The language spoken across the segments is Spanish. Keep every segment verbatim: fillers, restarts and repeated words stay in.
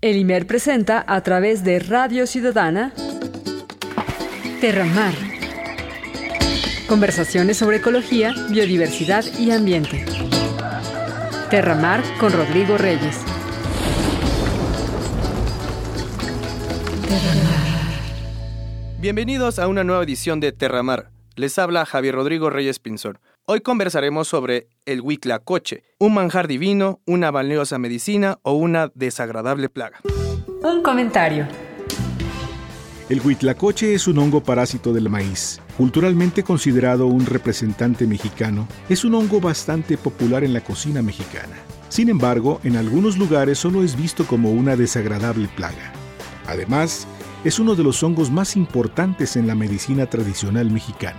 El IMER presenta a través de Radio Ciudadana Terramar. Conversaciones sobre ecología, biodiversidad y ambiente. Terramar con Rodrigo Reyes. Terramar. Bienvenidos a una nueva edición de Terramar. Les habla Javier Rodrigo Reyes Pinzón. Hoy conversaremos sobre el huitlacoche, un manjar divino, una valiosa medicina o una desagradable plaga. Un comentario. El huitlacoche es un hongo parásito del maíz. Culturalmente considerado un representante mexicano, es un hongo bastante popular en la cocina mexicana. Sin embargo, en algunos lugares solo es visto como una desagradable plaga. Además, es uno de los hongos más importantes en la medicina tradicional mexicana.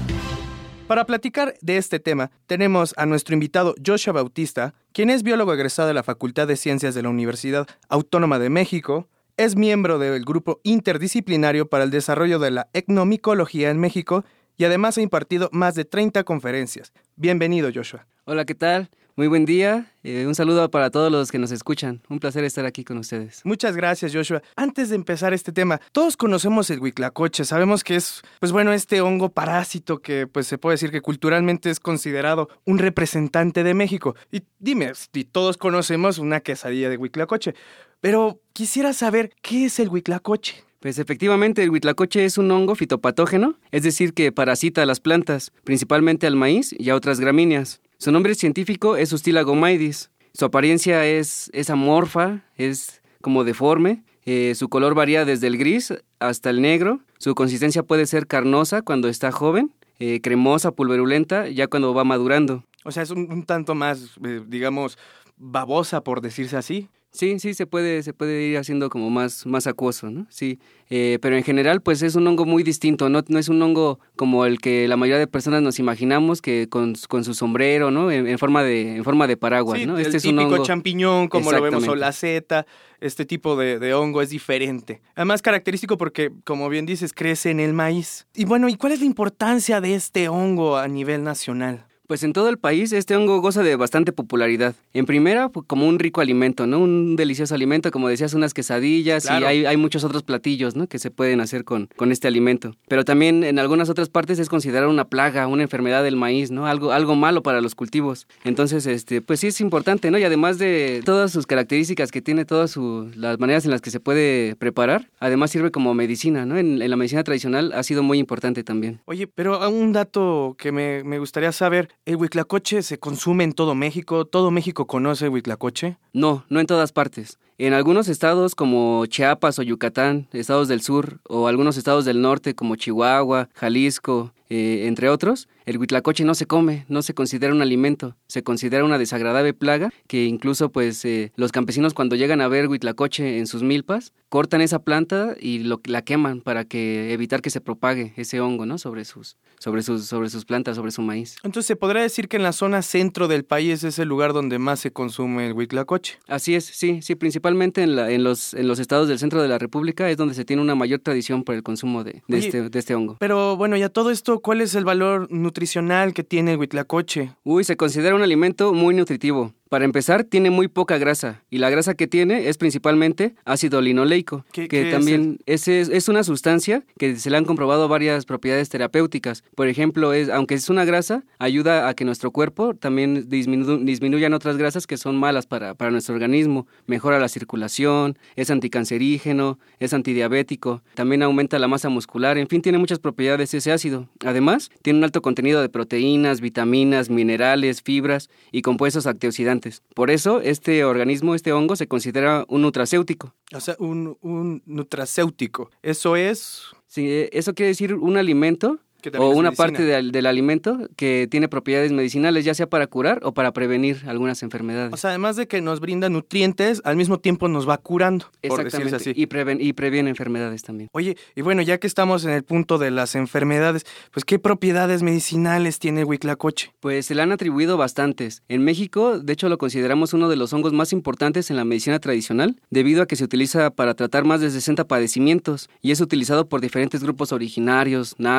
Para platicar de este tema, tenemos a nuestro invitado Joshua Bautista, quien es biólogo egresado de la Facultad de Ciencias de la Universidad Autónoma de México, es miembro del Grupo Interdisciplinario para el Desarrollo de la Etnomicología en México y además ha impartido más de treinta conferencias. Bienvenido, Joshua. Hola, ¿qué tal? Muy buen día. Eh, un saludo para todos los que nos escuchan. Un placer estar aquí con ustedes. Muchas gracias, Joshua. Antes de empezar este tema, todos conocemos el huitlacoche. Sabemos que es, pues bueno, este hongo parásito que pues se puede decir que culturalmente es considerado un representante de México. Y dime, si todos conocemos una quesadilla de huitlacoche, pero quisiera saber, ¿qué es el huitlacoche? Pues efectivamente, el huitlacoche es un hongo fitopatógeno, es decir, que parasita a las plantas, principalmente al maíz y a otras gramíneas. Su nombre científico es Ustila gomaidis. Su apariencia es, es amorfa, es como deforme. Eh, su color varía desde el gris hasta el negro. Su consistencia puede ser carnosa cuando está joven, eh, cremosa, pulverulenta, ya cuando va madurando. O sea, es un, un tanto más, eh, digamos, babosa, por decirse así. Sí, sí, se puede, se puede ir haciendo como más, más acuoso, ¿no? Sí, eh, pero en general, pues es un hongo muy distinto, ¿no? No es un hongo como el que la mayoría de personas nos imaginamos, que con, con su sombrero, ¿no? En, en forma de, en forma de paraguas, sí, ¿no? Este el es un típico hongo... champiñón, como lo vemos, o la seta, este tipo de, de hongo es diferente. Además, característico porque, como bien dices, crece en el maíz. Y bueno, ¿y cuál es la importancia de este hongo a nivel nacional? Pues en todo el país este hongo goza de bastante popularidad. En primera, como un rico alimento, ¿no? Un delicioso alimento, como decías, unas quesadillas, claro. Y hay, hay muchos otros platillos, ¿no? Que se pueden hacer con, con este alimento. Pero también en algunas otras partes es considerado una plaga, una enfermedad del maíz, ¿no? Algo, algo malo para los cultivos. Entonces, este, pues sí es importante, ¿no? Y además de todas sus características que tiene, todas su, las maneras en las que se puede preparar, además sirve como medicina, ¿no? En, en la medicina tradicional ha sido muy importante también. Oye, pero un dato que me, me gustaría saber. ¿El huitlacoche se consume en todo México? ¿Todo México conoce el huitlacoche? No, no en todas partes. En algunos estados como Chiapas o Yucatán, estados del sur, o algunos estados del norte como Chihuahua, Jalisco, eh, entre otros, el huitlacoche no se come, no se considera un alimento, se considera una desagradable plaga que incluso pues eh, los campesinos cuando llegan a ver huitlacoche en sus milpas, cortan esa planta y lo, la queman para que evitar que se propague ese hongo, ¿no? sobre sus, sobre sus, sobre sus plantas, sobre su maíz. Entonces se podría decir que en la zona centro del país es el lugar donde más se consume el huitlacoche. Así es, sí, sí, principalmente en, la, en, los, en los estados del centro de la República es donde se tiene una mayor tradición por el consumo de, de, Oye, este, de este hongo. Pero bueno, ya todo esto, ¿cuál es el valor nutricional que tiene el huitlacoche? Uy, se considera un alimento muy nutritivo. Para empezar, tiene muy poca grasa, y la grasa que tiene es principalmente ácido linoleico, ¿Qué, que qué también es, es, es una sustancia que se le han comprobado varias propiedades terapéuticas. Por ejemplo, es, aunque es una grasa, ayuda a que nuestro cuerpo también disminu, disminuyan otras grasas que son malas para, para nuestro organismo. Mejora la circulación, es anticancerígeno, es antidiabético, también aumenta la masa muscular, en fin, tiene muchas propiedades ese ácido. Además, tiene un alto contenido de proteínas, vitaminas, minerales, fibras y compuestos antioxidantes. Por eso, este organismo, este hongo, se considera un nutracéutico. O sea, un, un nutracéutico. ¿Eso es...? Sí, eso quiere decir un alimento o una medicina. parte del, del alimento que tiene propiedades medicinales, ya sea para curar o para prevenir algunas enfermedades. O sea, además de que nos brinda nutrientes, al mismo tiempo nos va curando, por decirse así. Y, preven, y previene enfermedades también. Oye, y bueno, ya que estamos en el punto de las enfermedades, pues ¿qué propiedades medicinales tiene el huitlacoche? Pues se le han atribuido bastantes. En México, de hecho, lo consideramos uno de los hongos más importantes en la medicina tradicional, debido a que se utiliza para tratar más de sesenta padecimientos y es utilizado por diferentes grupos originarios, nahuas, lagunas,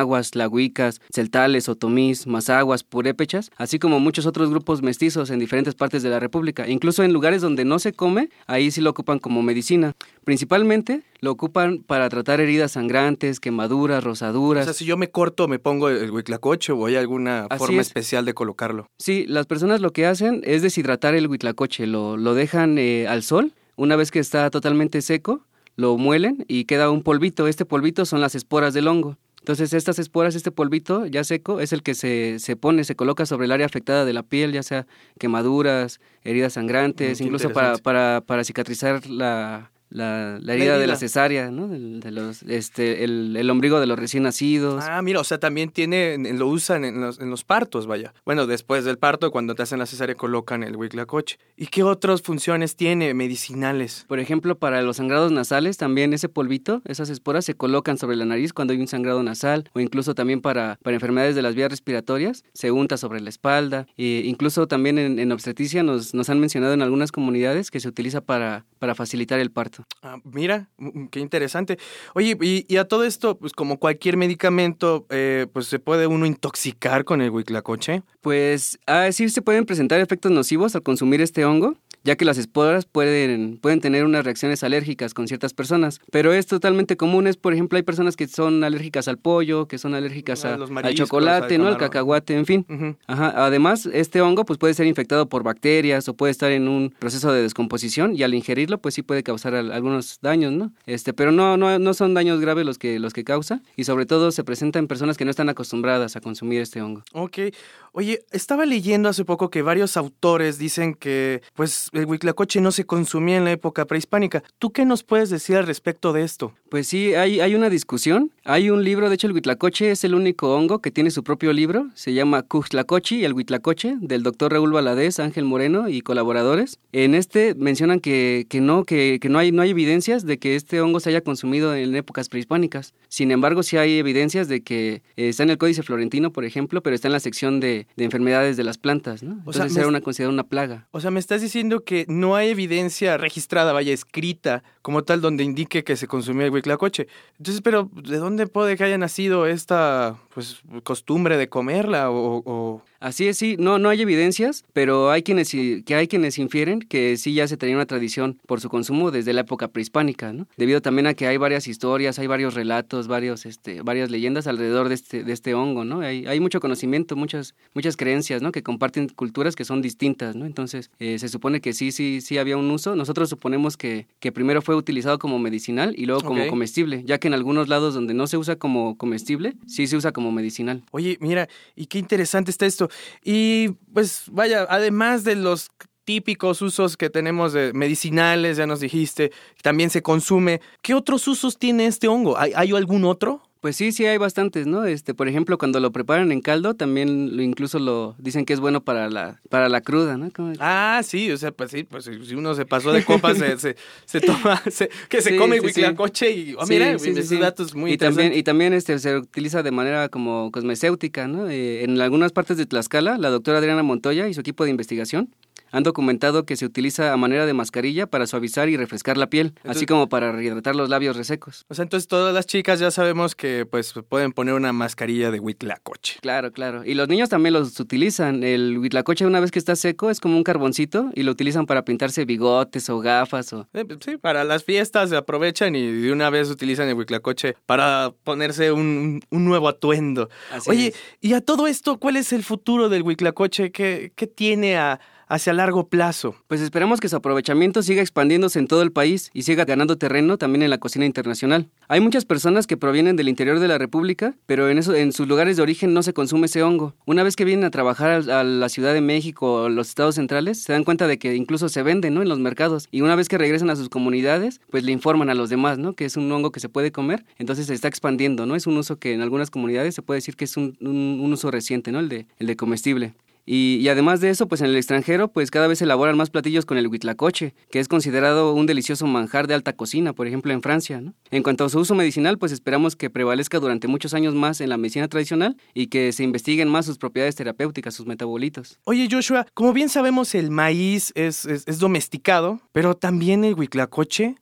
huicas, celtales, otomís, mazaguas, purépechas, así como muchos otros grupos mestizos en diferentes partes de la República. Incluso en lugares donde no se come, ahí sí lo ocupan como medicina. Principalmente lo ocupan para tratar heridas sangrantes, quemaduras, rosaduras. O sea, si yo me corto, me pongo el huitlacoche o hay alguna Así forma es. especial de colocarlo. Sí, las personas lo que hacen es deshidratar el huitlacoche, lo, lo dejan eh, al sol, una vez que está totalmente seco, lo muelen y queda un polvito. Este polvito son las esporas del hongo. Entonces estas esporas, este polvito ya seco, es el que se, se pone, se coloca sobre el área afectada de la piel, ya sea quemaduras, heridas sangrantes, Mm, incluso para, para, para cicatrizar la... La, la herida de la cesárea, ¿no? De, de los, este, el, el ombligo de los recién nacidos. Ah, mira, o sea, también tiene, lo usan en los, en los partos, vaya. Bueno, después del parto, cuando te hacen la cesárea, colocan el huitlacoche. ¿Y qué otras funciones tiene medicinales? Por ejemplo, para los sangrados nasales, también ese polvito, esas esporas se colocan sobre la nariz cuando hay un sangrado nasal, o incluso también para, para enfermedades de las vías respiratorias, se unta sobre la espalda. E incluso también en, en obstetricia nos, nos han mencionado en algunas comunidades que se utiliza para, para facilitar el parto. Ah, mira, qué interesante. Oye, y, y a todo esto, pues como cualquier medicamento, eh, pues ¿se puede uno intoxicar con el huitlacoche? Pues ah, sí se pueden presentar efectos nocivos al consumir este hongo, ya que las esporas pueden, pueden tener unas reacciones alérgicas con ciertas personas, pero es totalmente común. Es, por ejemplo, hay personas que son alérgicas al pollo, que son alérgicas a, al chocolate, al ¿no? al cacahuate, en fin. Uh-huh. Ajá. Además, este hongo pues, puede ser infectado por bacterias o puede estar en un proceso de descomposición y al ingerirlo pues sí puede causar al, algunos daños, ¿no? Este, pero no, no, no son daños graves los que, los que causa y sobre todo se presenta en personas que no están acostumbradas a consumir este hongo. Ok. Oye, estaba leyendo hace poco que varios autores dicen que pues el huitlacoche no se consumía en la época prehispánica. ¿Tú qué nos puedes decir al respecto de esto? Pues sí, hay, hay una discusión. Hay un libro, de hecho el huitlacoche es el único hongo que tiene su propio libro. Se llama Cuchtlacochi y el huitlacoche, del doctor Raúl Valadez, Ángel Moreno y colaboradores. En este mencionan que, que, no, que, que no, hay, no hay evidencias de que este hongo se haya consumido en épocas prehispánicas. Sin embargo, sí hay evidencias de que eh, está en el Códice Florentino, por ejemplo, pero está en la sección de, de enfermedades de las plantas, ¿no? Entonces o sea, era una, considerada una plaga. O sea, me estás diciendo que no hay evidencia registrada, vaya, escrita, como tal, donde indique que se consumió el huitlacoche. Entonces, pero ¿de dónde puede que haya nacido esta pues costumbre de comerla o...? o... Así es, sí, no, no hay evidencias, pero hay quienes, que hay quienes infieren que sí ya se tenía una tradición por su consumo desde la época prehispánica, ¿no? Debido también a que hay varias historias, hay varios relatos, varios, este, varias leyendas alrededor de este, de este hongo, ¿no? Hay, hay mucho conocimiento, muchas, muchas creencias, ¿no? Que comparten culturas que son distintas, ¿no? Entonces, eh, se supone que sí, sí, sí había un uso. Nosotros suponemos que, que primero fue utilizado como medicinal y luego como okay. comestible, ya que en algunos lados donde no se usa como comestible, sí se usa como medicinal. Oye, mira, y qué interesante está esto. Y pues vaya, además de los típicos usos que tenemos de medicinales, ya nos dijiste, también se consume. ¿Qué otros usos tiene este hongo? ¿Hay, hay algún otro? Pues sí, sí hay bastantes, ¿no? Este, por ejemplo, cuando lo preparan en caldo, también lo, incluso lo dicen que es bueno para la para la cruda, ¿no? ¿Cómo? Ah, sí, o sea, pues sí, pues si uno se pasó de copas, se, se, se toma, se, que se sí, come sí, huitlacoche sí. y, oh, mira, sí, sí, esos sí. datos muy y interesantes. También, y también este, se utiliza de manera como cosmecéutica, ¿no? Eh, en algunas partes de Tlaxcala, la doctora Adriana Montoya y su equipo de investigación han documentado que se utiliza a manera de mascarilla para suavizar y refrescar la piel, entonces, así como para rehidratar los labios resecos. O sea, entonces todas las chicas ya sabemos que pues pueden poner una mascarilla de huitlacoche. Claro, claro. Y los niños también los utilizan. El huitlacoche una vez que está seco es como un carboncito y lo utilizan para pintarse bigotes o gafas. O... Eh, sí, para las fiestas se aprovechan y de una vez utilizan el huitlacoche para ponerse un, un nuevo atuendo. Así Oye, es. Y a todo esto, ¿cuál es el futuro del huitlacoche? ¿Qué, qué tiene a... hacia largo plazo? Pues esperamos que su aprovechamiento siga expandiéndose en todo el país y siga ganando terreno también en la cocina internacional. Hay muchas personas que provienen del interior de la República, pero en, eso, en sus lugares de origen no se consume ese hongo. Una vez que vienen a trabajar a, a la Ciudad de México o los estados centrales, se dan cuenta de que incluso se vende, ¿no? En los mercados. Y una vez que regresan a sus comunidades, pues le informan a los demás, ¿no? Que es un hongo que se puede comer, entonces se está expandiendo, ¿no? Es un uso que en algunas comunidades se puede decir que es un, un, un uso reciente, ¿no? El de, el de comestible. Y, y además de eso, pues en el extranjero, pues cada vez se elaboran más platillos con el huitlacoche, que es considerado un delicioso manjar de alta cocina, por ejemplo en Francia, ¿no? En cuanto a su uso medicinal, pues esperamos que prevalezca durante muchos años más en la medicina tradicional y que se investiguen más sus propiedades terapéuticas, sus metabolitos. Oye, Joshua, como bien sabemos, el maíz es, es, es domesticado, pero también el huitlacoche.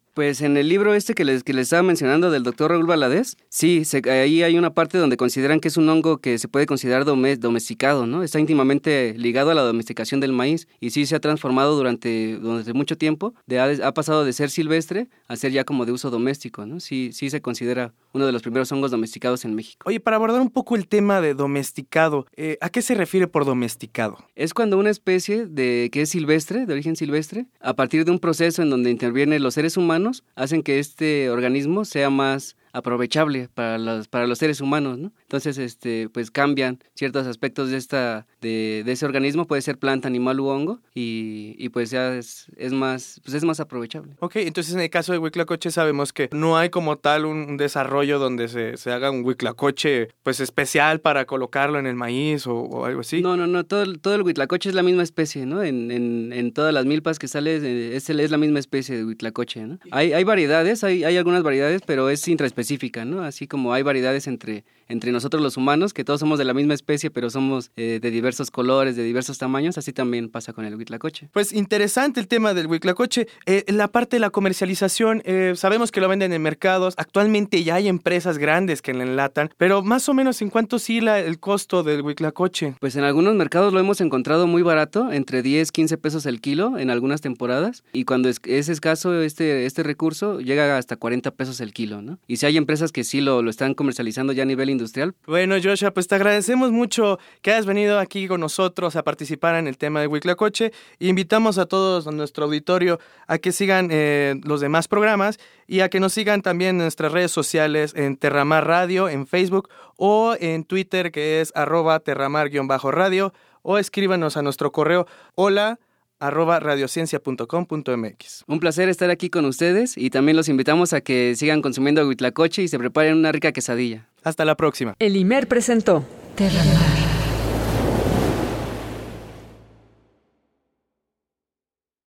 Pues en el libro este que les, que les estaba mencionando del doctor Raúl Valadez, sí, se, ahí hay una parte donde consideran que es un hongo que se puede considerar dome, domesticado, ¿no? Está íntimamente ligado a la domesticación del maíz y sí se ha transformado durante, durante mucho tiempo, de, ha, ha pasado de ser silvestre a ser ya como de uso doméstico, ¿no? Sí, sí se considera uno de los primeros hongos domesticados en México. Oye, para abordar un poco el tema de domesticado, eh, ¿a qué se refiere por domesticado? Es cuando una especie de que es silvestre, de origen silvestre, a partir de un proceso en donde intervienen los seres humanos, hacen que este organismo sea más aprovechable para los, para los seres humanos, ¿no? Entonces, este, pues cambian ciertos aspectos de esta, de, de ese organismo, puede ser planta, animal u hongo, y, y pues ya es, es más, pues es más aprovechable. Ok, entonces en el caso de huitlacoche sabemos que no hay como tal un, un desarrollo donde se, se haga un huitlacoche pues especial para colocarlo en el maíz o, o algo así. No, no, no, todo, todo el huitlacoche es la misma especie, ¿no? En, en, en todas las milpas que sale es, es la misma especie de huitlacoche, ¿no? Hay, hay variedades, hay, hay algunas variedades, pero es intraespecífica. específica, ¿no? Así como hay variedades entre, entre nosotros los humanos, que todos somos de la misma especie, pero somos eh, de diversos colores, de diversos tamaños, así también pasa con el huitlacoche. Pues interesante el tema del huitlacoche. Eh, la parte de la comercialización, eh, sabemos que lo venden en mercados, actualmente ya hay empresas grandes que lo enlatan, pero más o menos ¿en cuánto oscila el costo del huitlacoche? Pues en algunos mercados lo hemos encontrado muy barato, entre diez, quince pesos el kilo en algunas temporadas, y cuando es, es escaso este, este recurso, llega hasta cuarenta pesos el kilo, ¿no? Y si hay empresas que sí lo, lo están comercializando ya a nivel industrial. Bueno, Joshua, pues te agradecemos mucho que hayas venido aquí con nosotros a participar en el tema de huitlacoche. Invitamos a todos a nuestro auditorio a que sigan eh, los demás programas y a que nos sigan también en nuestras redes sociales en Terramar Radio, en Facebook o en Twitter, que es arroba terramar-radio, o escríbanos a nuestro correo hola arroba radiociencia punto com punto mx. Un placer estar aquí con ustedes y también los invitamos a que sigan consumiendo huitlacoche y se preparen una rica quesadilla. Hasta la próxima. El I M E R presentó Terramar.